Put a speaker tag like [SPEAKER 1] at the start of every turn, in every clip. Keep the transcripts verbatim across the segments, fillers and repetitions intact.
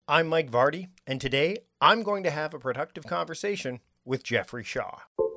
[SPEAKER 1] I'm Mike Vardy, and today I'm going to have a productive conversation with Jeffrey Shaw.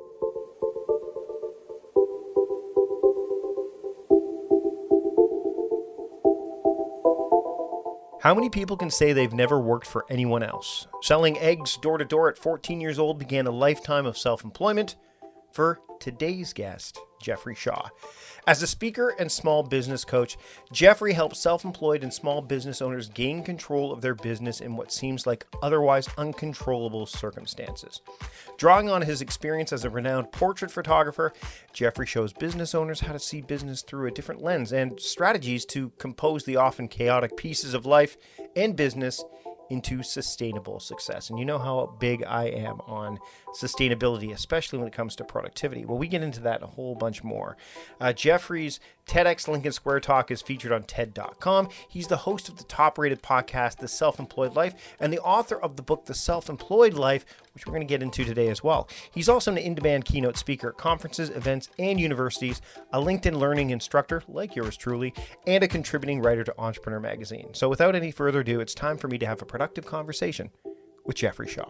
[SPEAKER 1] How many people can say they've never worked for anyone else? Selling eggs door to door at fourteen years old began a lifetime of self-employment for today's guest, Jeffrey Shaw. As a speaker and small business coach, Jeffrey helps self-employed and small business owners gain control of their business in what seems like otherwise uncontrollable circumstances. Drawing on his experience as a renowned portrait photographer, Jeffrey shows business owners how to see business through a different lens and strategies to compose the often chaotic pieces of life and business into sustainable success. And you know how big I am on sustainability, especially when it comes to productivity. Well, we get into that and a whole bunch more. Uh, Jeffrey's TEDx Lincoln Square talk is featured on T E D dot com. He's the host of the top-rated podcast, The Self-Employed Life, and the author of the book, The Self-Employed Life, which we're going to get into today as well. He's also an in-demand keynote speaker at conferences, events, and universities, a LinkedIn learning instructor, like yours truly, and a contributing writer to Entrepreneur Magazine. So without any further ado, it's time for me to have a productive conversation with Jeffrey Shaw.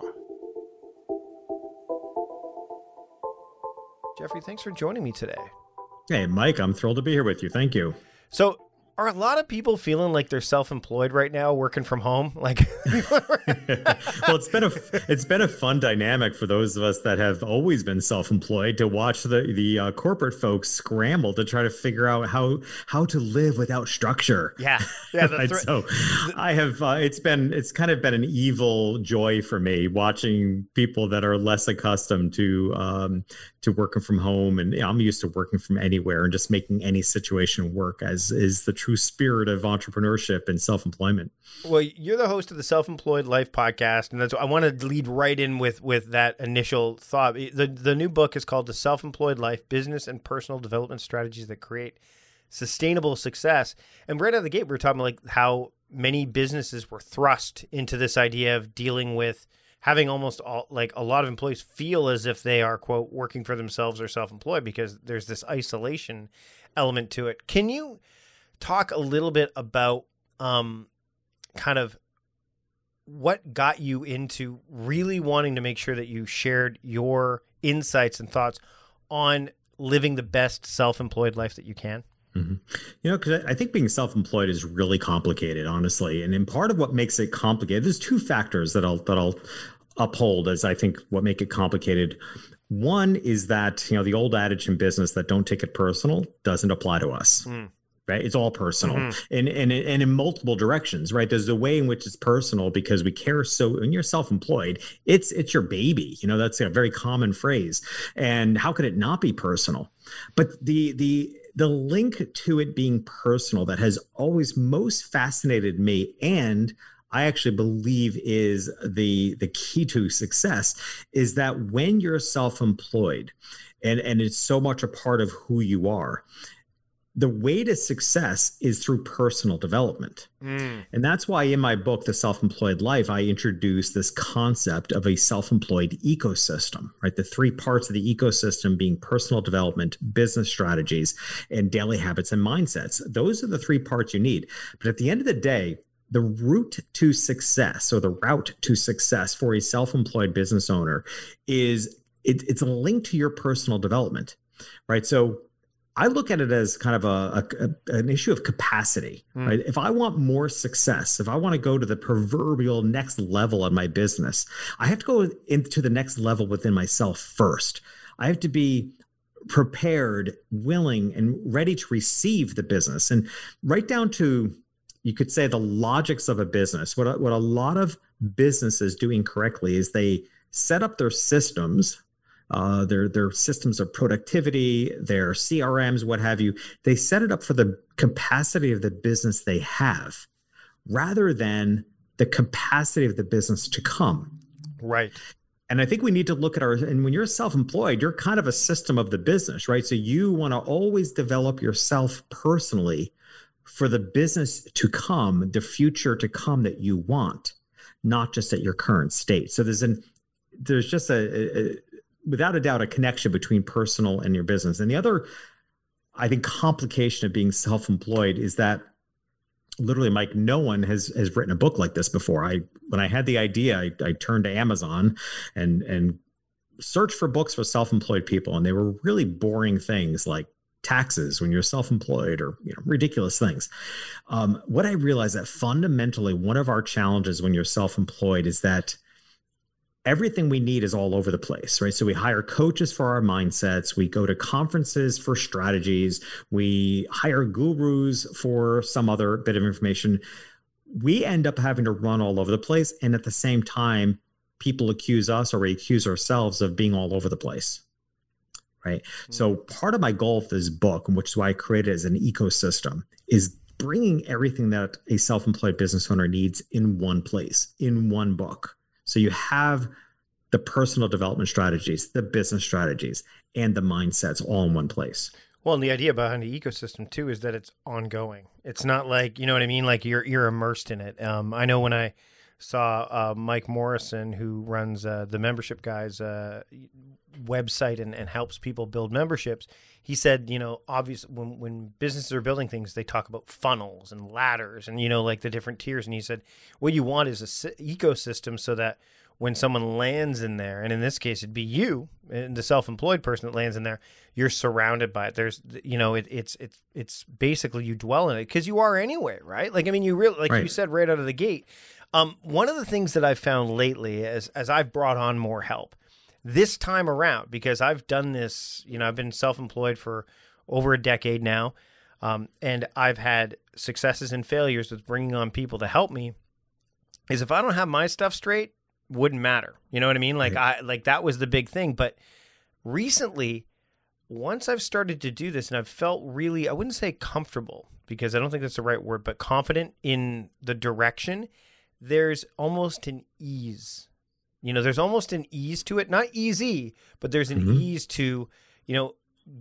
[SPEAKER 1] Jeffrey, thanks for joining me today.
[SPEAKER 2] Hey, Mike, I'm thrilled to be here with you. Thank you.
[SPEAKER 1] So, are a lot of people feeling like they're self-employed right now, working from home? Like,
[SPEAKER 2] well, it's been a it's been a fun dynamic for those of us that have always been self-employed to watch the the uh, corporate folks scramble to try to figure out how how to live without structure.
[SPEAKER 1] Yeah, yeah.
[SPEAKER 2] Right? Th- so, the- I have uh, it's been it's kind of been an evil joy for me watching people that are less accustomed to um, to working from home, and you know, I'm used to working from anywhere and just making any situation work, as is the true spirit of entrepreneurship and self-employment.
[SPEAKER 1] Well, you're the host of the Self-Employed Life podcast, and that's I want to lead right in with with that initial thought. The the new book is called The Self-Employed Life: Business and Personal Development Strategies that Create Sustainable Success. And right out of the gate, we were talking about like how many businesses were thrust into this idea of dealing with having almost all, like a lot of employees feel as if they are, quote, working for themselves or self-employed because there's this isolation element to it. Can you talk a little bit about um, kind of what got you into really wanting to make sure that you shared your insights and thoughts on living the best self-employed life that you can?
[SPEAKER 2] Mm-hmm. You know, because I think being self-employed is really complicated, honestly. And in part of what makes it complicated, there's two factors that I'll that I'll uphold as I think what make it complicated. One is that, you know, the old adage in business that don't take it personal doesn't apply to us. Mm. Right. It's all personal mm-hmm. and, and, and in multiple directions. Right. There's a way in which it's personal because we care. So when you're self-employed, it's it's your baby. You know, that's a very common phrase. And how could it not be personal? But the the the link to it being personal that has always most fascinated me, and I actually believe is the the key to success, is that when you're self-employed and, and it's so much a part of who you are, the way to success is through personal development. Mm. And that's why in my book, The Self-Employed Life, I introduce this concept of a self-employed ecosystem, right? The three parts of the ecosystem being personal development, business strategies, and daily habits and mindsets. Those are the three parts you need. But at the end of the day, the route to success, or the route to success for a self-employed business owner is it, it's a link to your personal development, right? So I look at it as kind of a, a an issue of capacity, mm. right? If I want more success, if I want to go to the proverbial next level in my business, I have to go into the next level within myself first. I have to be prepared, willing, and ready to receive the business. And right down to, you could say, the logics of a business. What, what a lot of businesses do incorrectly is they set up their systems, Uh, their their systems of productivity, their C R Ms, what have you. They set it up for the capacity of the business they have, rather than the capacity of the business to come.
[SPEAKER 1] Right.
[SPEAKER 2] And I think we need to look at our, and when you're self-employed, you're kind of a system of the business, right? So you want to always develop yourself personally for the business to come, the future to come that you want, not just at your current state. So there's an, there's just a, a without a doubt, a connection between personal and your business. And the other, I think, complication of being self-employed is that literally, Mike, no one has has written a book like this before. I when I had the idea, I, I turned to Amazon and and searched for books for self-employed people, and they were really boring things like taxes when you're self-employed, or you know, ridiculous things. Um, what I realized that fundamentally one of our challenges when you're self-employed is that everything we need is all over the place, right? So we hire coaches for our mindsets. We go to conferences for strategies. We hire gurus for some other bit of information. We end up having to run all over the place. And at the same time, people accuse us, or we accuse ourselves of being all over the place, right? Mm-hmm. So part of my goal with this book, which is why I created it as an ecosystem, is bringing everything that a self-employed business owner needs in one place, in one book. So you have the personal development strategies, the business strategies, and the mindsets all in one place.
[SPEAKER 1] Well, and the idea behind the ecosystem too is that it's ongoing. It's not like, you know what I mean? Like you're you're immersed in it. Um, I know when I saw uh, Mike Morrison, who runs uh, the Membership Guys uh, website and, and helps people build memberships, he said, you know, obviously when, when businesses are building things, they talk about funnels and ladders and, you know, like the different tiers. And he said, what you want is a si- ecosystem so that when someone lands in there, and in this case, it'd be you, and the self-employed person that lands in there, you're surrounded by it. There's, you know, it, it's, it's, it's basically you dwell in it because you are anyway, right? Like, I mean, you really, like right. you said right out of the gate. Um, one of the things that I've found lately as, as I've brought on more help this time around, because I've done this, you know, I've been self-employed for over a decade now. Um, and I've had successes and failures with bringing on people to help me, is if I don't have my stuff straight, wouldn't matter. You know what I mean? Like right. I, like that was the big thing. But recently, once I've started to do this and I've felt really, I wouldn't say comfortable because I don't think that's the right word, but confident in the direction, there's almost an ease. You know, there's almost an ease to it. Not easy, but there's an mm-hmm. ease to, you know,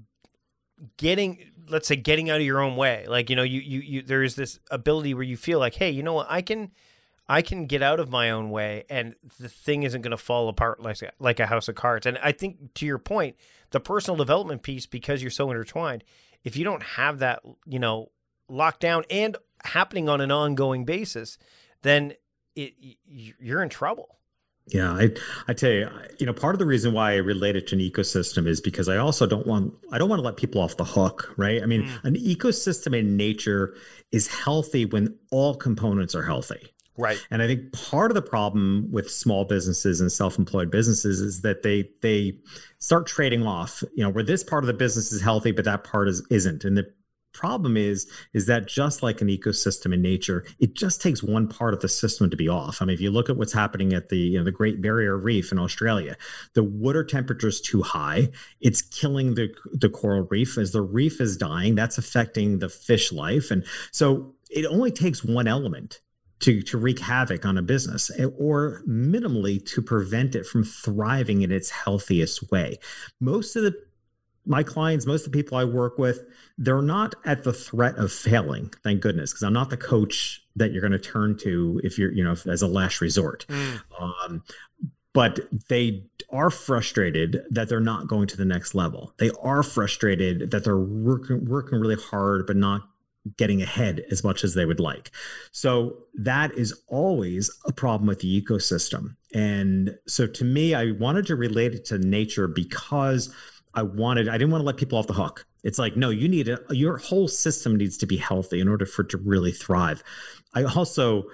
[SPEAKER 1] getting, let's say, getting out of your own way. Like, you know, you, you, you, there is this ability where you feel like, hey, you know what, I can, I can get out of my own way and the thing isn't going to fall apart like, like a house of cards. And I think to your point, the personal development piece, because you're so intertwined, if you don't have that, you know, locked down and happening on an ongoing basis, then it, you're in trouble.
[SPEAKER 2] Yeah, I I tell you, you know, part of the reason why I relate it to an ecosystem is because I also don't want, I don't want to let people off the hook, right? I mean, mm. an ecosystem in nature is healthy when all components are healthy.
[SPEAKER 1] Right.
[SPEAKER 2] And I think part of the problem with small businesses and self-employed businesses is that they they start trading off, you know, where this part of the business is healthy, but that part is isn't. And the problem is, is that just like an ecosystem in nature, it just takes one part of the system to be off. I mean, if you look at what's happening at the, you know, the Great Barrier Reef in Australia, the water temperature is too high. It's killing the, the coral reef. As the reef is dying, that's affecting the fish life. And so it only takes one element to, to wreak havoc on a business, or minimally to prevent it from thriving in its healthiest way. Most of the my clients, most of the people I work with, they're not at the threat of failing, thank goodness, because I'm not the coach that you're going to turn to if you're, you know, as a last resort. Mm. Um, but they are frustrated that they're not going to the next level. They are frustrated that they're working, working really hard, but not getting ahead as much as they would like. So that is always a problem with the ecosystem. And so to me, I wanted to relate it to nature because I wanted, I didn't want to let people off the hook. It's like, no, you need a, your whole system needs to be healthy in order for it to really thrive. I also,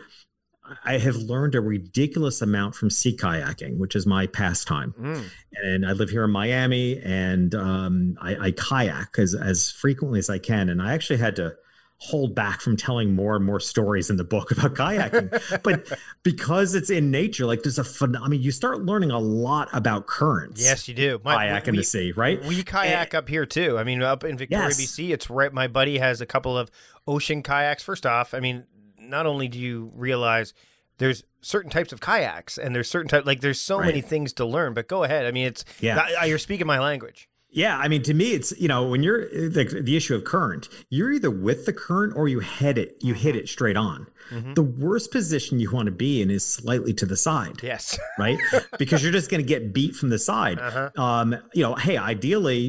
[SPEAKER 2] I have learned a ridiculous amount from sea kayaking, which is my pastime. Mm. And I live here in Miami, and um, I, I kayak as, as frequently as I can. And I actually had to hold back from telling more and more stories in the book about kayaking, but because it's in nature, like there's a fun, I mean, you start learning a lot about currents.
[SPEAKER 1] Yes, you do. My,
[SPEAKER 2] kayak we, in the sea, right?
[SPEAKER 1] We kayak and, up here too. I mean, up in Victoria, yes. B C, it's right. My buddy has a couple of ocean kayaks. First off, I mean, not only do you realize there's certain types of kayaks and there's certain type, like there's so right. many things to learn, but go ahead. I mean, it's, yeah. you're speaking my language.
[SPEAKER 2] Yeah, I mean, to me, it's, you know, when you're the, the issue of current, you're either with the current or you head it, you hit it straight on. Mm-hmm. The worst position you want to be in is slightly to the side.
[SPEAKER 1] Yes.
[SPEAKER 2] Right? Because you're just going to get beat from the side. Uh-huh. Um, you know, hey, ideally,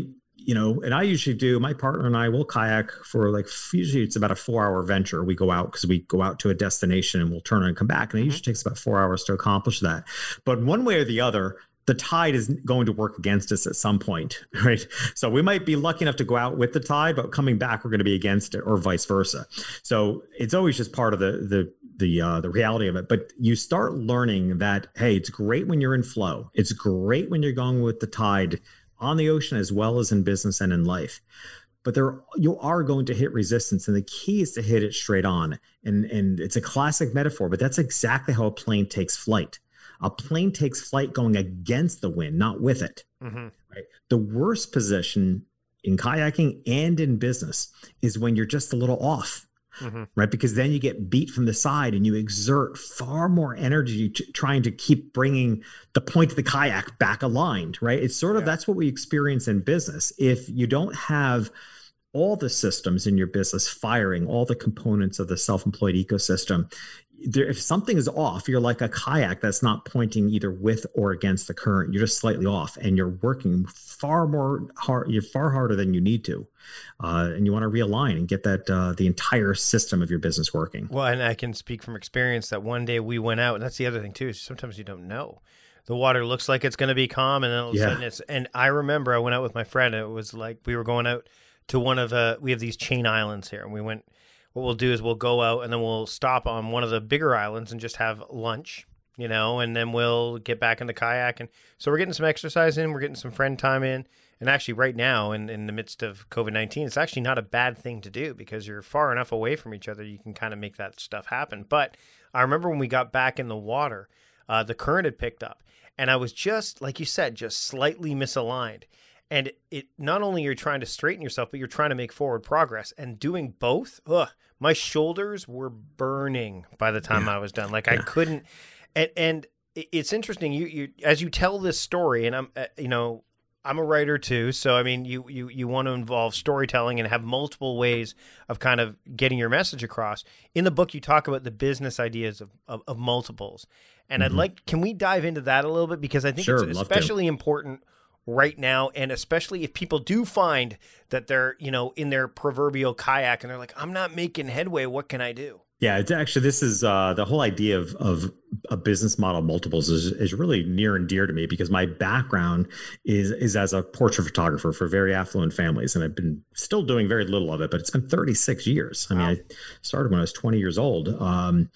[SPEAKER 2] you know, and I usually do, my partner and I will kayak for like, usually it's about a four hour venture. We go out because we go out to a destination and we'll turn and come back. And it mm-hmm. usually takes about four hours to accomplish that. But one way or the other, the tide is going to work against us at some point, right? So we might be lucky enough to go out with the tide, but coming back, we're going to be against it, or vice versa. So it's always just part of the the the uh, the reality of it. But you start learning that, hey, it's great when you're in flow. It's great when you're going with the tide on the ocean as well as in business and in life. But there, you are going to hit resistance, and the key is to hit it straight on. And and it's a classic metaphor, but that's exactly how a plane takes flight. A plane takes flight going against the wind, not with it. Mm-hmm. Right? The worst position in kayaking and in business is when you're just a little off, mm-hmm. right? Because then you get beat from the side and you exert far more energy to, trying to keep bringing the point of the kayak back aligned, right? It's sort of, yeah. that's what we experience in business. If you don't have all the systems in your business firing, all the components of the self-employed ecosystem, there, if something is off, you're like a kayak that's not pointing either with or against the current. You're just slightly off, and you're working far more hard. You're far harder than you need to, uh, and you want to realign and get that uh, the entire system of your business working.
[SPEAKER 1] Well, and I can speak from experience that one day we went out, and that's the other thing too. Is sometimes you don't know. The water looks like it's going to be calm, and then all of a sudden it's. And I remember I went out with my friend, and it was like we were going out to one of the. We have these chain islands here, and we went. What we'll do is we'll go out and then we'll stop on one of the bigger islands and just have lunch, you know, and then we'll get back in the kayak. And so we're getting some exercise in, we're getting some friend time in. And actually right now in, in the midst of COVID nineteen, it's actually not a bad thing to do because you're far enough away from each other. You can kind of make that stuff happen. But I remember when we got back in the water, uh, the current had picked up and I was just, like you said, just slightly misaligned. And it not only you're trying to straighten yourself, but you're trying to make forward progress. And doing both, ugh, my shoulders were burning by the time yeah. I was done. Like yeah. I couldn't. And, and it's interesting. You you as you tell this story, and I'm uh, you know I'm a writer too. So I mean, you you you want to involve storytelling and have multiple ways of kind of getting your message across. In the book, you talk about the business ideas of of, of multiples, and mm-hmm. I'd like. Can we dive into that a little bit because I think sure, it's especially important right now, and especially if people do find that they're, you know, in their proverbial kayak and they're like, I'm not making headway, what can I do?
[SPEAKER 2] Yeah, it's actually, this is uh, the whole idea of of a business model multiples is, is really near and dear to me because my background is is as a portrait photographer for very affluent families, and I've been still doing very little of it, but it's been thirty-six years. I wow. mean, I started when I was twenty years old, um,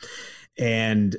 [SPEAKER 2] and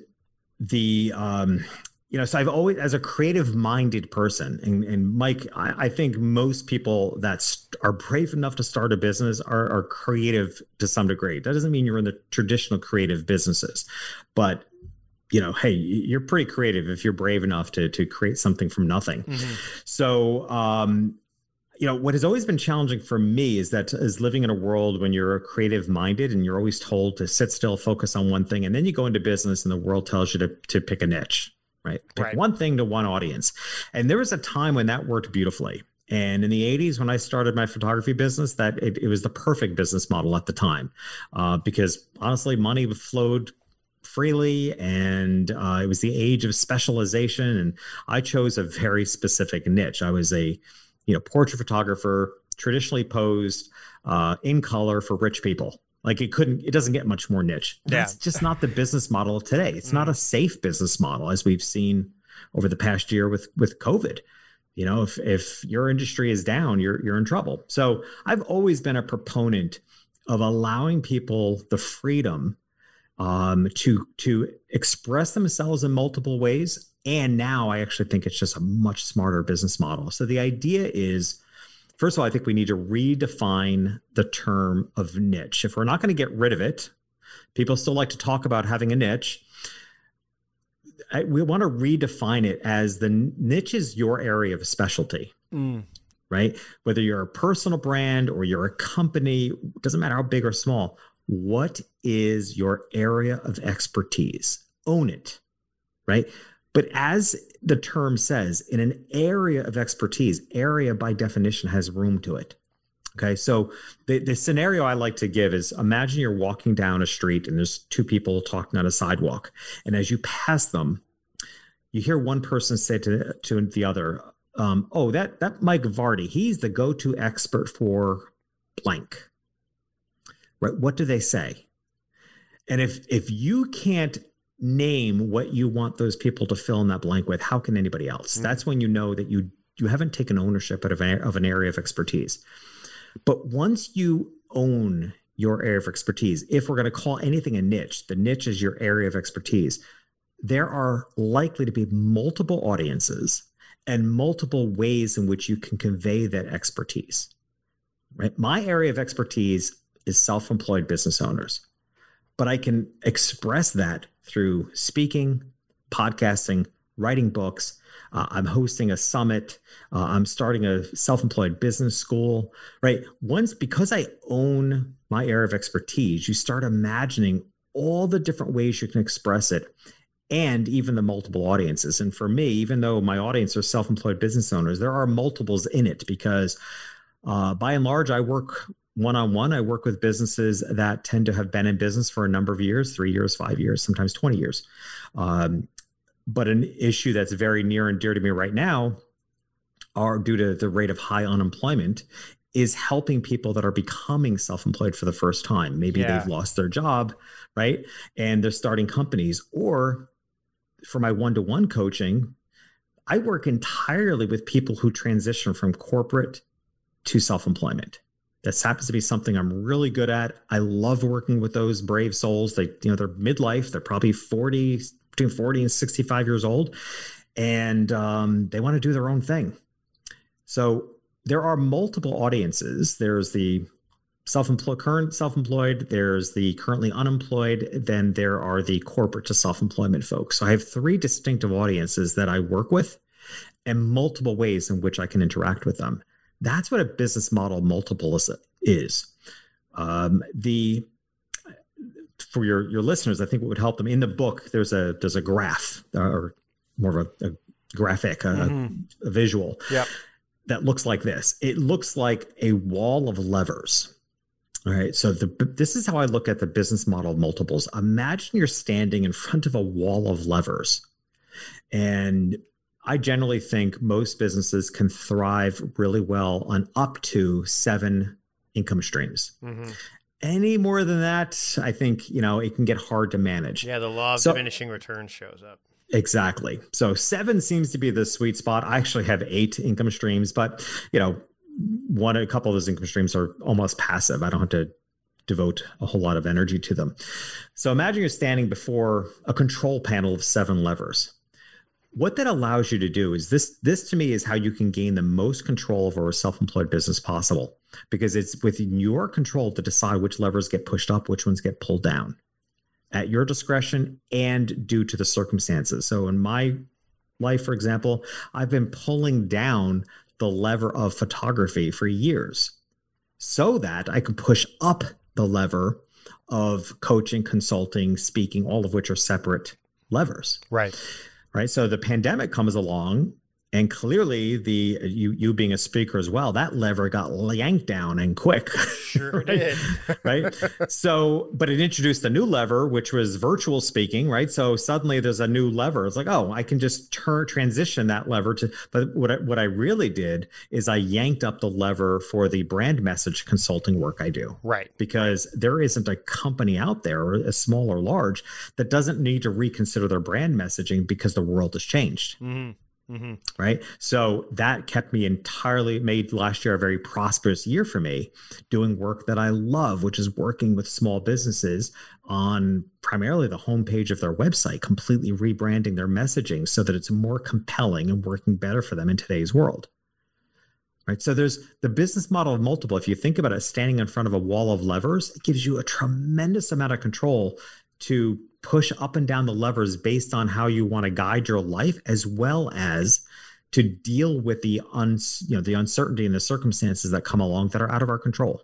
[SPEAKER 2] the um, you know, so I've always, as a creative-minded person, and, and Mike, I, I think most people that st- are brave enough to start a business are, are creative to some degree. That doesn't mean you're in the traditional creative businesses, but you know, hey, you're pretty creative if you're brave enough to to create something from nothing. Mm-hmm. So, um, you know, what has always been challenging for me is that is living in a world when you're creative-minded and you're always told to sit still, focus on one thing, and then you go into business and the world tells you to to pick a niche. Right. Pick right. one thing to one audience. And there was a time when that worked beautifully. And in the eighties, when I started my photography business, that it, it was the perfect business model at the time, uh, because honestly, money flowed freely and uh, it was the age of specialization. And I chose a very specific niche. I was a, you know, portrait photographer, traditionally posed uh, in color for rich people. Like it couldn't, it doesn't get much more niche. That's yeah. just not the business model of today. It's mm. not a safe business model as we've seen over the past year with, with COVID. You know, if, if your industry is down, you're, you're in trouble. So I've always been a proponent of allowing people the freedom um, to, to express themselves in multiple ways. And now I actually think it's just a much smarter business model. So the idea is, first of all, I think we need to redefine the term of niche. If we're not going to get rid of it, people still like to talk about having a niche. I, we want to redefine it as the niche is your area of specialty, mm. right? Whether you're a personal brand or you're a company, doesn't matter how big or small. What is your area of expertise? Own it, right? But as the term says, in an area of expertise, area by definition has room to it. Okay, so the, the scenario I like to give is imagine you're walking down a street and there's two people talking on a sidewalk. And as you pass them, you hear one person say to, to the other, um, oh, that that Mike Vardy, he's the go-to expert for blank. Right? What do they say? And if if you can't name what you want those people to fill in that blank with, how can anybody else? Mm-hmm. That's when you know that you you haven't taken ownership of an, of an area of expertise. But once you own your area of expertise, if we're going to call anything a niche, the niche is your area of expertise, there are likely to be multiple audiences and multiple ways in which you can convey that expertise. Right? My area of expertise is self-employed business owners, but I can express that through speaking, podcasting, writing books. Uh, I'm hosting a summit. Uh, I'm starting a self-employed business school, right? Once, because I own my area of expertise, you start imagining all the different ways you can express it and even the multiple audiences. And for me, even though my audience are self-employed business owners, there are multiples in it because uh, by and large, I work one-on-one. I work with businesses that tend to have been in business for a number of years, three years, five years, sometimes twenty years. Um, But an issue that's very near and dear to me right now, are due to the rate of high unemployment, is helping people that are becoming self-employed for the first time. Maybe yeah. they've lost their job, right? And they're starting companies. Or for my one-to-one coaching, I work entirely with people who transition from corporate to self-employment. That happens to be something I'm really good at. I love working with those brave souls. They, you know, they're midlife. They're probably forty, between forty and sixty-five years old, and um, they want to do their own thing. So there are multiple audiences. There's the self-employed, current self-employed. There's the currently unemployed. Then there are the corporate to self-employment folks. So I have three distinctive audiences that I work with, and multiple ways in which I can interact with them. That's what a business model multiple is. is. Um, the For your, your listeners, I think what would help them in the book, there's a there's a graph or more of a, a graphic, a, mm-hmm. a visual
[SPEAKER 1] yep.
[SPEAKER 2] that looks like this. It looks like a wall of levers. All right. So the, this is how I look at the business model multiples. Imagine you're standing in front of a wall of levers. And I generally think most businesses can thrive really well on up to seven income streams. Mm-hmm. Any more than that, I think, you know, it can get hard to manage.
[SPEAKER 1] Yeah, the law of so, diminishing returns shows up.
[SPEAKER 2] Exactly. So seven seems to be the sweet spot. I actually have eight income streams, but, you know, one, a couple of those income streams are almost passive. I don't have to devote a whole lot of energy to them. So imagine you're standing before a control panel of seven levers. What that allows you to do is this, this to me is how you can gain the most control over a self-employed business possible, because it's within your control to decide which levers get pushed up, which ones get pulled down at your discretion and due to the circumstances. So in my life, for example, I've been pulling down the lever of photography for years so that I can push up the lever of coaching, consulting, speaking, all of which are separate levers.
[SPEAKER 1] Right.
[SPEAKER 2] Right. So the pandemic comes along, and clearly the you you being a speaker as well, that lever got yanked down and quick.
[SPEAKER 1] Sure
[SPEAKER 2] right?
[SPEAKER 1] did.
[SPEAKER 2] Right. So, but it introduced a new lever, which was virtual speaking. Right. So suddenly there's a new lever. It's like, oh, I can just turn transition that lever to. But what I, what I really did is I yanked up the lever for the brand message consulting work I do.
[SPEAKER 1] Right.
[SPEAKER 2] Because there isn't a company out there, as small or large, that doesn't need to reconsider their brand messaging because the world has changed. Mm-hmm. Mm-hmm. Right. So that kept me entirely, made last year a very prosperous year for me, doing work that I love, which is working with small businesses on primarily the homepage of their website, completely rebranding their messaging so that it's more compelling and working better for them in today's world. Right. So there's the business model of multiple. If you think about it, standing in front of a wall of levers, it gives you a tremendous amount of control to push up and down the levers based on how you want to guide your life, as well as to deal with the un, you know, the uncertainty and the circumstances that come along that are out of our control.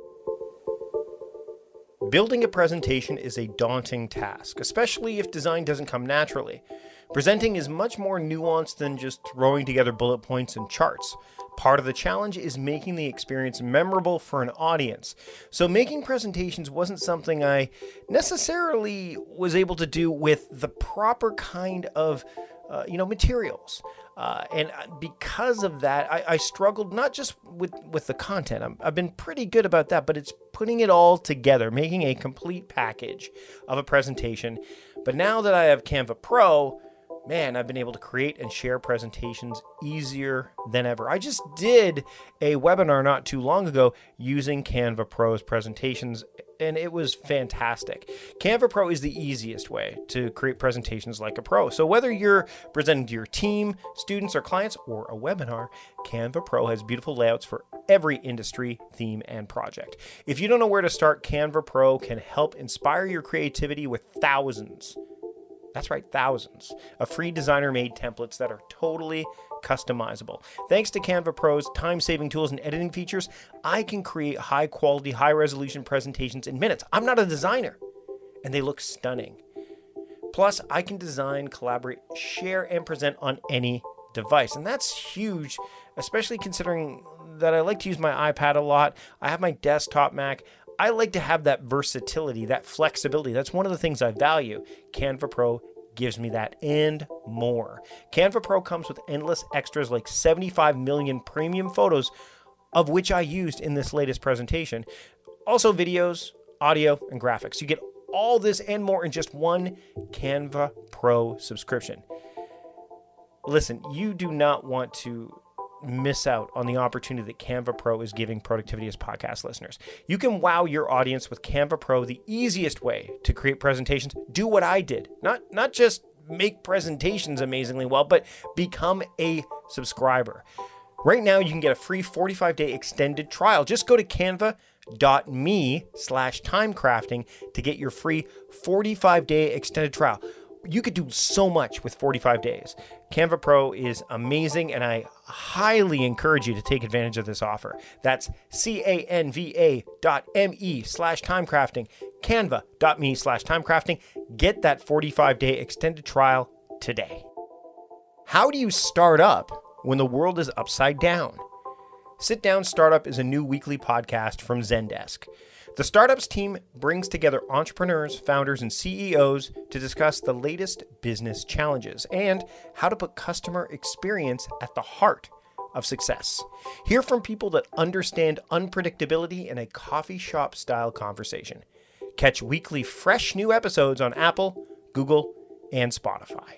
[SPEAKER 1] Building a presentation is a daunting task, especially if design doesn't come naturally. Presenting is much more nuanced than just throwing together bullet points and charts. Part of the challenge is making the experience memorable for an audience. So making presentations wasn't something I necessarily was able to do with the proper kind of uh, you know, materials. Uh, and because of that, I, I struggled not just with, with the content. I'm, I've been pretty good about that, but it's putting it all together, making a complete package of a presentation. But now that I have Canva Pro, man, I've been able to create and share presentations easier than ever. I just did a webinar not too long ago using Canva Pro's presentations, and it was fantastic. Canva Pro is the easiest way to create presentations like a pro. So whether you're presenting to your team, students, or clients, or a webinar, Canva Pro has beautiful layouts for every industry, theme, and project. If you don't know where to start, Canva Pro can help inspire your creativity with thousands That's right, thousands of free designer-made templates that are totally customizable. Thanks to Canva Pro's time-saving tools and editing features, I can create high-quality, high-resolution presentations in minutes. I'm not a designer, and they look stunning. Plus, I can design, collaborate, share, and present on any device, and that's huge, especially considering that I like to use my iPad a lot. I have my desktop Mac. I like to have that versatility, that flexibility. That's one of the things I value. Canva Pro gives me that and more. Canva Pro comes with endless extras like seventy-five million premium photos, of which I used in this latest presentation. Also videos, audio, and graphics. You get all this and more in just one Canva Pro subscription. Listen, you do not want to miss out on the opportunity that Canva Pro is giving Productivity as podcast listeners. You can wow your audience with Canva Pro, the easiest way to create presentations. Do what I did. Not, not just make presentations amazingly well, but become a subscriber. Right now, you can get a free forty-five day extended trial. Just go to canva.me slash timecrafting to get your free forty-five day extended trial. You could do so much with forty-five days. Canva Pro is amazing, and I highly encourage you to take advantage of this offer. That's C-A-N-V-A dot M-E slash timecrafting, canva.me slash timecrafting. Get that forty-five day extended trial today. How do you start up when the world is upside down? Sit Down Startup is a new weekly podcast from Zendesk. The Startups team brings together entrepreneurs, founders, and C E Os to discuss the latest business challenges and how to put customer experience at the heart of success. Hear from people that understand unpredictability in a coffee shop style conversation. Catch weekly fresh new episodes on Apple, Google, and Spotify.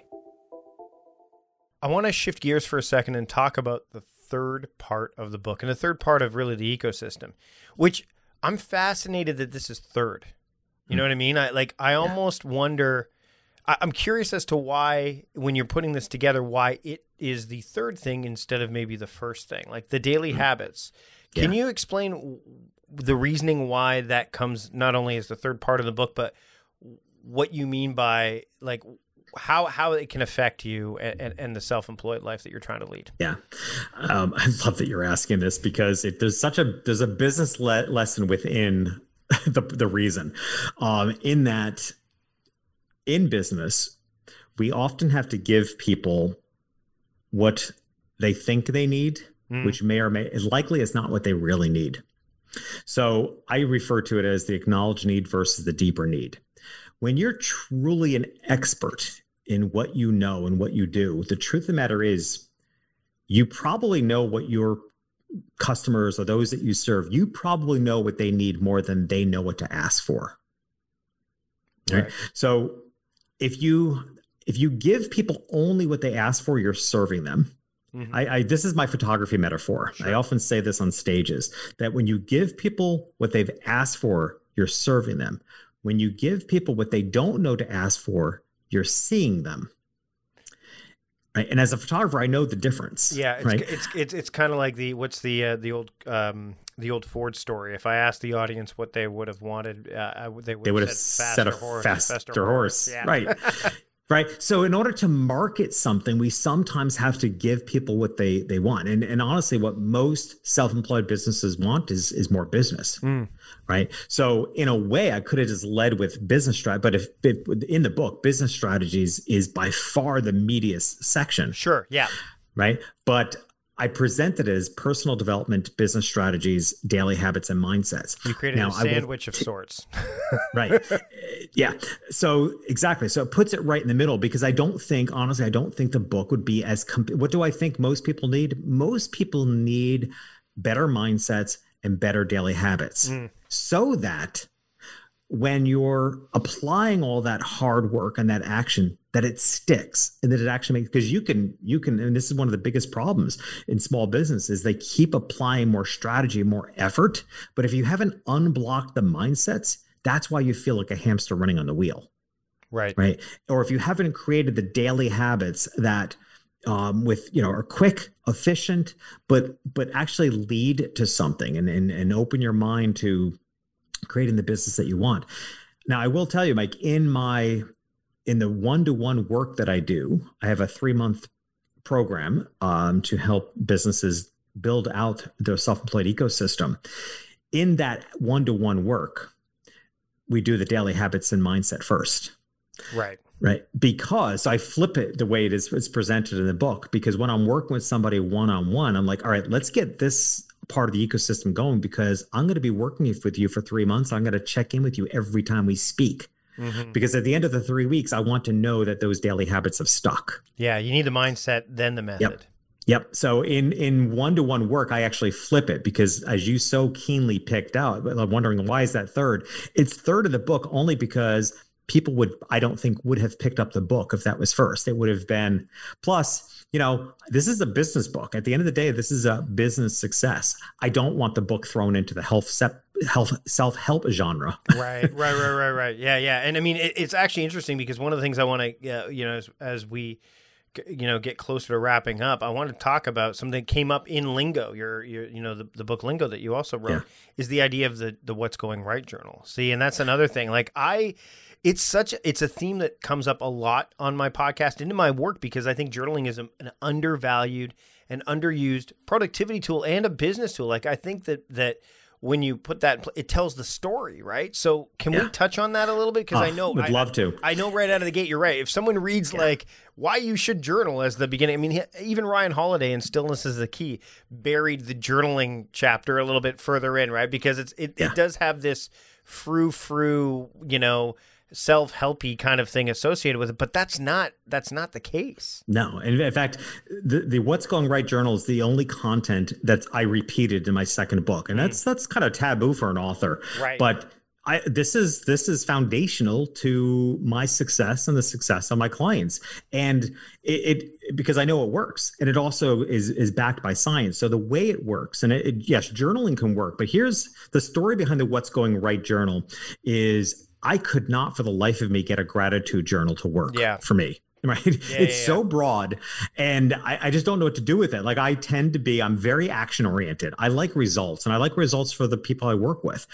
[SPEAKER 1] I want to shift gears for a second and talk about the third part of the book and the third part of really the ecosystem, which I'm fascinated that this is third. You know what I mean? I like. I almost yeah. wonder. I, I'm curious as to why, when you're putting this together, why it is the third thing instead of maybe the first thing, like the daily mm-hmm. habits. Can yeah. you explain the reasoning why that comes not only as the third part of the book, but what you mean by like how how it can affect you and, and, and the self-employed life that you're trying to lead?
[SPEAKER 2] Yeah. Um, I love that you're asking this because it, there's such a, there's a business le- lesson within the, the reason um, in that in business, we often have to give people what they think they need, mm. which may or may is likely is not what they really need. So I refer to it as the acknowledged need versus the deeper need. When you're truly an expert in what you know and what you do, the truth of the matter is you probably know what your customers or those that you serve, you probably know what they need more than they know what to ask for. Right? Right. So if you if you give people only what they ask for, you're serving them. Mm-hmm. I, I this is my photography metaphor. Sure. I often say this on stages, that when you give people what they've asked for, you're serving them. When you give people what they don't know to ask for, you're seeing them. Right? And as a photographer, I know the difference.
[SPEAKER 1] Yeah, it's
[SPEAKER 2] right?
[SPEAKER 1] it's it's, it's kind of like the what's the uh, the old um, the old Ford story. If I asked the audience what they would have wanted, uh, they would,
[SPEAKER 2] they would
[SPEAKER 1] have
[SPEAKER 2] have
[SPEAKER 1] said
[SPEAKER 2] said a
[SPEAKER 1] horse,
[SPEAKER 2] faster, faster horse.
[SPEAKER 1] horse. Yeah.
[SPEAKER 2] Right. Right. So in order to market something, we sometimes have to give people what they, they want. And and honestly, what most self-employed businesses want is, is more business. Mm. Right. So in a way, I could have just led with business strategy. But if it, in the book, business strategies is by far the meatiest section.
[SPEAKER 1] Sure. Yeah.
[SPEAKER 2] Right. But I present it as personal development, business strategies, daily habits, and mindsets.
[SPEAKER 1] You created now, a sandwich of t- sorts.
[SPEAKER 2] Right. Yeah. So exactly. So it puts it right in the middle, because I don't think, honestly, I don't think the book would be as, comp- what do I think most people need? Most people need better mindsets and better daily habits mm. so that when you're applying all that hard work and that action, that it sticks and that it actually makes, because you can, you can, and this is one of the biggest problems in small businesses, they keep applying more strategy, more effort. But if you haven't unblocked the mindsets, that's why you feel like a hamster running on the wheel.
[SPEAKER 1] Right.
[SPEAKER 2] Right. Or if you haven't created the daily habits that um, with, you know, are quick, efficient, but, but actually lead to something and, and, and open your mind to creating the business that you want. Now, I will tell you, Mike, in my, in the one-to-one work that I do, I have a three-month program um, to help businesses build out their self-employed ecosystem. In that one-to-one work, we do the daily habits and mindset first.
[SPEAKER 1] Right.
[SPEAKER 2] Right. Because I flip it the way it is it's presented in the book, because when I'm working with somebody one-on-one, I'm like, all right, let's get this part of the ecosystem going, because I'm going to be working with you for three months. I'm going to check in with you every time we speak. Mm-hmm. Because at the end of the three weeks, I want to know that those daily habits have stuck.
[SPEAKER 1] Yeah, you need the mindset, then the method.
[SPEAKER 2] Yep. Yep. So in in one-to-one work, I actually flip it, because as you so keenly picked out, I'm wondering, why is that third? It's third in the book only because people would, I don't think, would have picked up the book if that was first. It would have been, plus, you know, this is a business book. At the end of the day, this is a business success. I don't want the book thrown into the health sep- health self-help genre.
[SPEAKER 1] Right, right, right, right, right. Yeah, yeah. And I mean, it, it's actually interesting, because one of the things I want to, uh, you know, as, as we, you know, get closer to wrapping up, I want to talk about something that came up in Lingo, your, your, you know, the, the book Lingo that you also wrote, yeah. is the idea of the, the What's Going Right journal. See, and that's another thing. Like I, it's such, a, it's a theme that comes up a lot on my podcast, into my work, because I think journaling is a, an undervalued and underused productivity tool and a business tool. Like I think that, that when you put that, it tells the story, right? So can yeah. we touch on that a little bit? Because
[SPEAKER 2] oh,
[SPEAKER 1] I know,
[SPEAKER 2] would
[SPEAKER 1] I,
[SPEAKER 2] love to.
[SPEAKER 1] I know right out of the gate, you're right. If someone reads yeah. like why you should journal as the beginning, I mean, even Ryan Holiday in Stillness is the Key buried the journaling chapter a little bit further in, right? Because it's it, yeah. it does have this frou-frou, you know, self-helpy kind of thing associated with it, but that's not that's not the case.
[SPEAKER 2] No, and in fact, the, the What's Going Right journal is the only content that I repeated in my second book, and mm. that's that's kind of taboo for an author.
[SPEAKER 1] Right.
[SPEAKER 2] But I this is this is foundational to my success and the success of my clients, and it, it because I know it works, and it also is is backed by science. So the way it works, and it, it, yes, journaling can work, but here's the story behind the What's Going Right journal is, I could not for the life of me get a gratitude journal to work
[SPEAKER 1] yeah.
[SPEAKER 2] for me. Right.
[SPEAKER 1] Yeah,
[SPEAKER 2] it's
[SPEAKER 1] yeah, yeah.
[SPEAKER 2] so broad, and I, I just don't know what to do with it. Like I tend to be, I'm very action oriented. I like results, and I like results for the people I work with.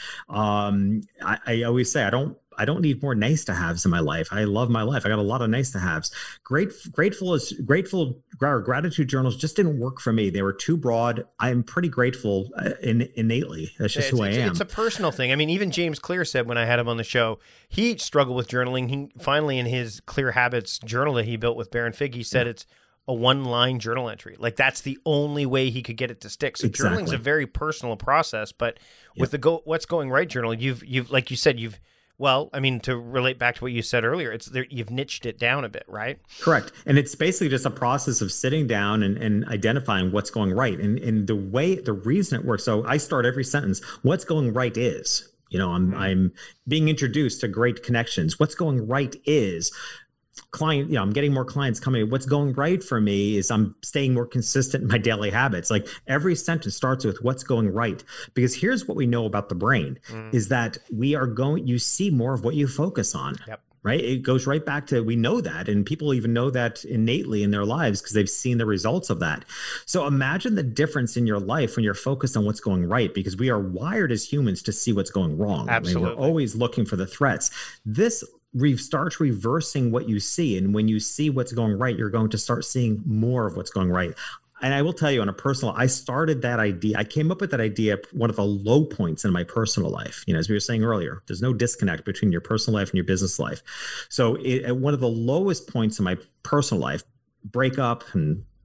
[SPEAKER 2] Um, I, I always say I don't, I don't need more nice to haves in my life. I love my life. I got a lot of nice to haves. Great, grateful is grateful. Gratitude journals just didn't work for me. They were too broad. I'm pretty grateful uh, in, innately. That's just
[SPEAKER 1] yeah,
[SPEAKER 2] who I am.
[SPEAKER 1] It's a personal thing. I mean, even James Clear said when I had him on the show, he struggled with journaling. He finally, in his Clear Habits journal that he built with Baron Fig, he said yeah. it's a one-line journal entry. Like that's the only way he could get it to stick. So exactly. journaling is a very personal process. But yep. with the go, What's Going Right journal, you've you've like you said, you've Well, I mean, to relate back to what you said earlier, it's there, you've niched it down a bit, right?
[SPEAKER 2] Correct. And it's basically just a process of sitting down and, and identifying what's going right. And, and the way, the reason it works. So I start every sentence, what's going right is, you know, I'm, mm-hmm. I'm being introduced to great connections. What's going right is client, you know, I'm getting more clients coming. What's going right for me is I'm staying more consistent in my daily habits. Like every sentence starts with what's going right, because here's what we know about the brain mm. is that we are going, you see more of what you focus on.
[SPEAKER 1] Yep.
[SPEAKER 2] Right. It goes right back to, we know that, and people even know that innately in their lives because they've seen the results of that. So imagine the difference in your life when you're focused on what's going right, because we are wired as humans to see what's going wrong.
[SPEAKER 1] Absolutely.
[SPEAKER 2] I mean, we're always looking for the threats. This Re- starts reversing what you see. And when you see what's going right, you're going to start seeing more of what's going right. And I will tell you on a personal, I started that idea. I came up with that idea one of the low points in my personal life. You know, as we were saying earlier, there's no disconnect between your personal life and your business life. So it, at one of the lowest points in my personal life, breakup and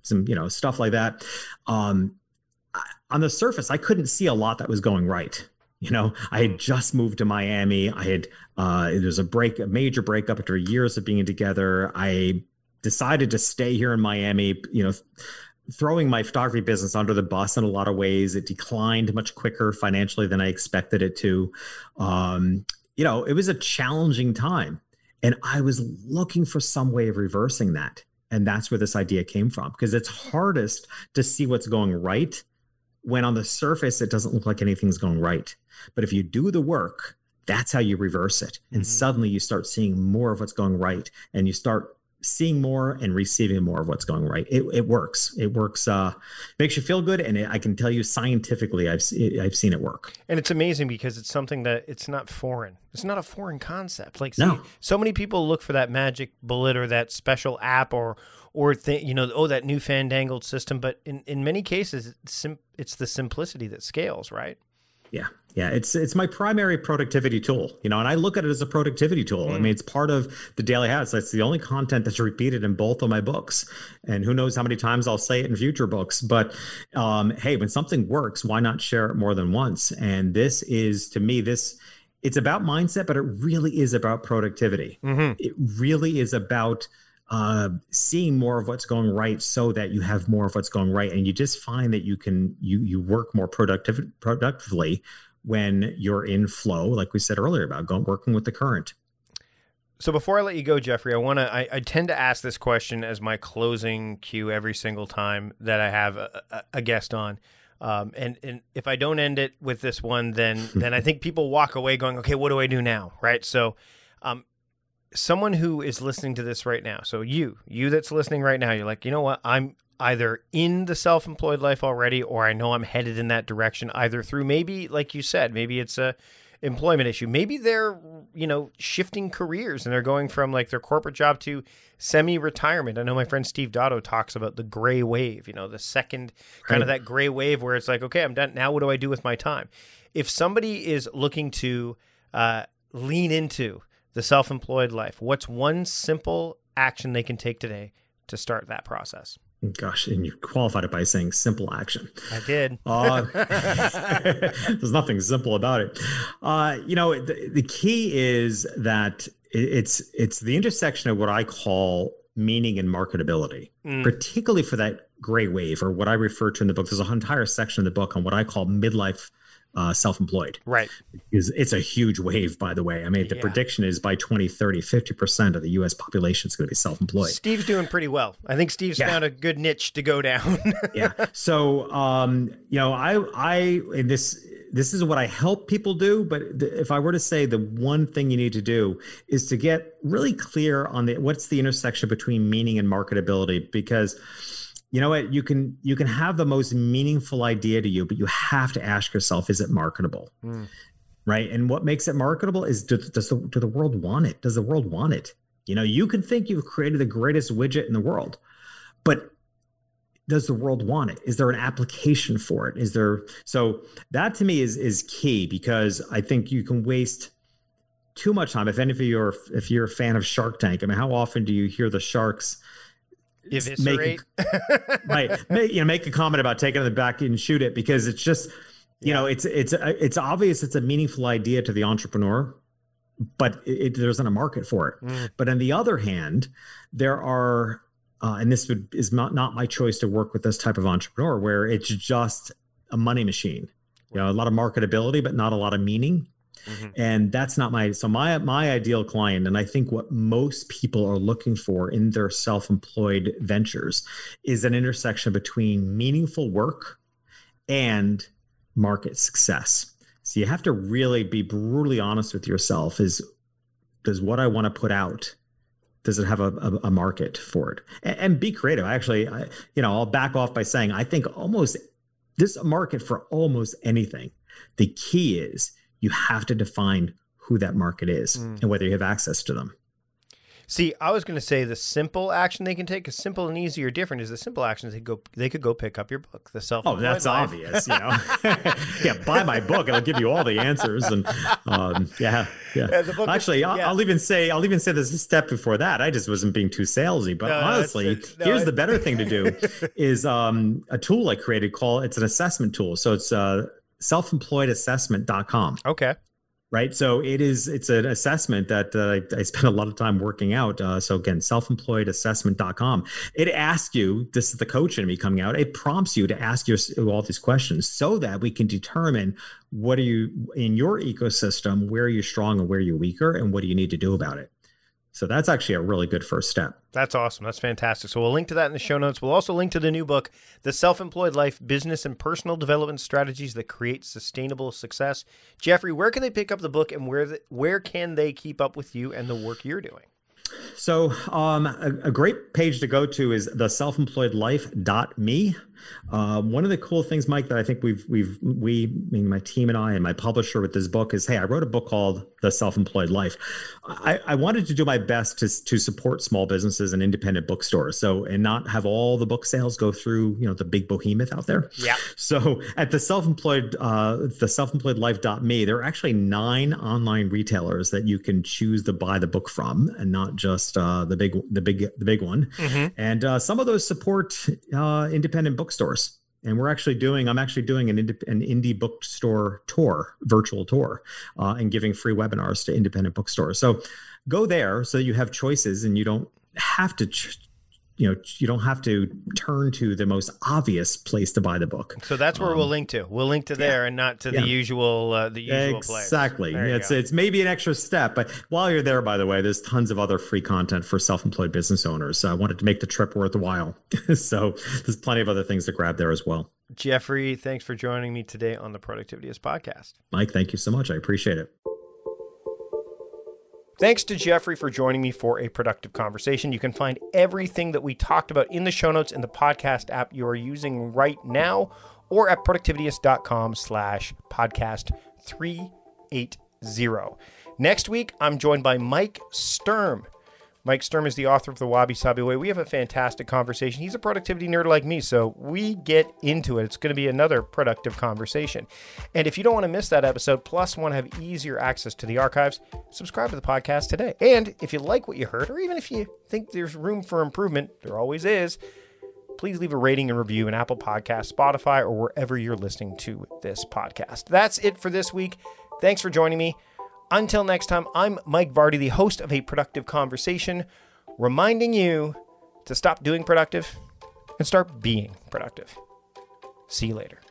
[SPEAKER 2] some, you know, stuff like that. Um, I, on the surface, I couldn't see a lot that was going right. You know, I had just moved to Miami. I had, uh, it was a break, a major breakup after years of being together. I decided to stay here in Miami, you know, throwing my photography business under the bus in a lot of ways. It declined much quicker financially than I expected it to. Um, you know, it was a challenging time, and I was looking for some way of reversing that. And that's where this idea came from, because it's hardest to see what's going right when on the surface, it doesn't look like anything's going right. But if you do the work, that's how you reverse it. And mm-hmm. suddenly you start seeing more of what's going right, and you start seeing more and receiving more of what's going right. It, it works. It works. Uh, makes you feel good. And it, I can tell you scientifically, I've, I've seen it work.
[SPEAKER 1] And it's amazing because it's something that it's not foreign. It's not a foreign concept. Like, see,
[SPEAKER 2] no.
[SPEAKER 1] so many people look for that magic bullet or that special app or, or th- you know, oh, that new fandangled system. But in, in many cases, it's, sim- it's the simplicity that scales, right?
[SPEAKER 2] Yeah. Yeah. It's, it's my primary productivity tool, you know, and I look at it as a productivity tool. Mm. I mean, it's part of the daily habits. That's the only content that's repeated in both of my books. And who knows how many times I'll say it in future books, but um, hey, when something works, why not share it more than once? And this is, to me, this, it's about mindset, but it really is about productivity. Mm-hmm. It really is about uh, seeing more of what's going right so that you have more of what's going right. And you just find that you can, you, you work more productive, productively when you're in flow, like we said earlier about going, working with the current.
[SPEAKER 1] So before I let you go, Jeffrey, I want to, I, I tend to ask this question as my closing cue every single time that I have a, a, a guest on. Um, and, and if I don't end it with this one, then, then I think people walk away going, okay, what do I do now? Right. So, um, someone who is listening to this right now. So you, you that's listening right now, you're like, you know what? I'm either in the self-employed life already, or I know I'm headed in that direction, either through maybe, like you said, maybe it's a employment issue. Maybe they're, you know, shifting careers and they're going from like their corporate job to semi-retirement. I know my friend Steve Dotto talks about the gray wave, you know, the second kind of that gray wave where it's like, okay, I'm done. Now what do I do with my time? If somebody is looking to uh, lean into the self-employed life, what's one simple action they can take today to start that process?
[SPEAKER 2] Gosh, and you qualified it by saying simple action.
[SPEAKER 1] I did.
[SPEAKER 2] Uh, there's nothing simple about it. Uh, you know, the, the key is that it's it's the intersection of what I call meaning and marketability, mm. particularly for that gray wave, or what I refer to in the book. There's an entire section in the book on what I call midlife Uh, self-employed.
[SPEAKER 1] Right.
[SPEAKER 2] Because it's a huge wave, by the way. I mean, the yeah. prediction is by twenty thirty, fifty percent of the U S population is going to be self-employed.
[SPEAKER 1] Steve's doing pretty well. I think Steve's yeah. found a good niche to go down.
[SPEAKER 2] yeah. So, um, you know, I, I, and this, this is what I help people do. But th- if I were to say the one thing you need to do is to get really clear on the, what's the intersection between meaning and marketability, because you know what, you can you can have the most meaningful idea to you, but you have to ask yourself, is it marketable? Mm. Right? And what makes it marketable is, does, does the, do the world want it? Does the world want it? You know, you can think you've created the greatest widget in the world, but does the world want it? Is there an application for it? Is there? So that to me is is key, because I think you can waste too much time. If any of you are, if you're a fan of Shark Tank, I mean, how often do you hear the sharks
[SPEAKER 1] eviscerate?
[SPEAKER 2] Make a, right, make, you know, make a comment about taking it back and shoot it, because it's just, you yeah. know, it's it's it's obvious it's a meaningful idea to the entrepreneur, but it, it, there isn't a market for it. Mm. But on the other hand, there are, uh, and this would, is not not my choice to work with this type of entrepreneur, where it's just a money machine. You know, a lot of marketability, but not a lot of meaning. Mm-hmm. And that's not my, so my, my ideal client, and I think what most people are looking for in their self-employed ventures, is an intersection between meaningful work and market success. So you have to really be brutally honest with yourself. Is, does what I want to put out, does it have a, a, a market for it? And, and be creative. I actually, I, you know, I'll back off by saying, I think almost there's a market for almost anything. The key is, you have to define who that market is mm. and whether you have access to them.
[SPEAKER 1] See, I was going to say the simple action they can take is simple and easy or different is the simple actions they go they could go pick up your book, The Self-Employed
[SPEAKER 2] Oh, that's
[SPEAKER 1] Life.
[SPEAKER 2] obvious, you know. Yeah, buy my book and I'll give you all the answers. And um, yeah, yeah.
[SPEAKER 1] Yeah, the book is-
[SPEAKER 2] Actually, I'll,
[SPEAKER 1] yeah.
[SPEAKER 2] I'll even say I'll even say there's a step before that. I just wasn't being too salesy, but
[SPEAKER 1] No, no,
[SPEAKER 2] honestly,
[SPEAKER 1] it's- no,
[SPEAKER 2] here's
[SPEAKER 1] it-
[SPEAKER 2] the better thing to do is um, a tool I created called it's an assessment tool. So it's uh, self employed assessment dot com.
[SPEAKER 1] Okay.
[SPEAKER 2] Right. So it is, it's an assessment that uh, I, I spend a lot of time working out. Uh, so again, self employed assessment dot com. It asks you, this is the coach in me coming out, it prompts you to ask you all these questions so that we can determine what are you in your ecosystem, where are you strong and where you're weaker, and what do you need to do about it? So that's actually a really good first step.
[SPEAKER 1] That's awesome. That's fantastic. So we'll link to that in the show notes. We'll also link to the new book, The Self-Employed Life, Business and Personal Development Strategies That Create Sustainable Success. Jeffrey, where can they pick up the book and where the, where can they keep up with you and the work you're doing?
[SPEAKER 2] So um, a, a great page to go to is the self employed life dot me. Uh, one of the cool things, Mike, that I think we've we've we, I mean, my team and I and my publisher with this book is, hey, I wrote a book called The Self-Employed Life. I, I wanted to do my best to to support small businesses and independent bookstores, so and not have all the book sales go through, you know, the big behemoth out there.
[SPEAKER 1] Yeah.
[SPEAKER 2] So at the self-employed uh, the self employed life dot me, there are actually nine online retailers that you can choose to buy the book from, and not just uh, the big the big the big one.
[SPEAKER 1] Mm-hmm.
[SPEAKER 2] And uh, some of those support uh, independent bookstores. And we're actually doing, I'm actually doing an, ind- an indie bookstore tour, virtual tour, uh, and giving free webinars to independent bookstores. So go there so that you have choices and you don't have to, ch- you know, you don't have to turn to the most obvious place to buy the book.
[SPEAKER 1] So that's where
[SPEAKER 2] Um,
[SPEAKER 1] we'll link to. We'll link to there
[SPEAKER 2] yeah.
[SPEAKER 1] and not to
[SPEAKER 2] Yeah.
[SPEAKER 1] the usual uh, the usual place.
[SPEAKER 2] Exactly.
[SPEAKER 1] There you
[SPEAKER 2] It's
[SPEAKER 1] go.
[SPEAKER 2] it's maybe an extra step, but while you're there, by the way, there's tons of other free content for self-employed business owners. So I wanted to make the trip worth the while. So there's plenty of other things to grab there as well.
[SPEAKER 1] Jeffrey, thanks for joining me today on the Productivityist podcast.
[SPEAKER 2] Mike, thank you so much. I appreciate it.
[SPEAKER 1] Thanks to Jeffrey for joining me for a productive conversation. You can find everything that we talked about in the show notes in the podcast app you are using right now, or at productivityist.com slash podcast 380. Next week, I'm joined by Mike Sturm. Mike Sturm is the author of The Wabi Sabi Way. We have a fantastic conversation. He's a productivity nerd like me, so we get into it. It's going to be another productive conversation. And if you don't want to miss that episode, plus want to have easier access to the archives, subscribe to the podcast today. And if you like what you heard, or even if you think there's room for improvement, there always is, please leave a rating and review in Apple Podcasts, Spotify, or wherever you're listening to this podcast. That's it for this week. Thanks for joining me. Until next time, I'm Mike Vardy, the host of A Productive Conversation, reminding you to stop doing productive and start being productive. See you later.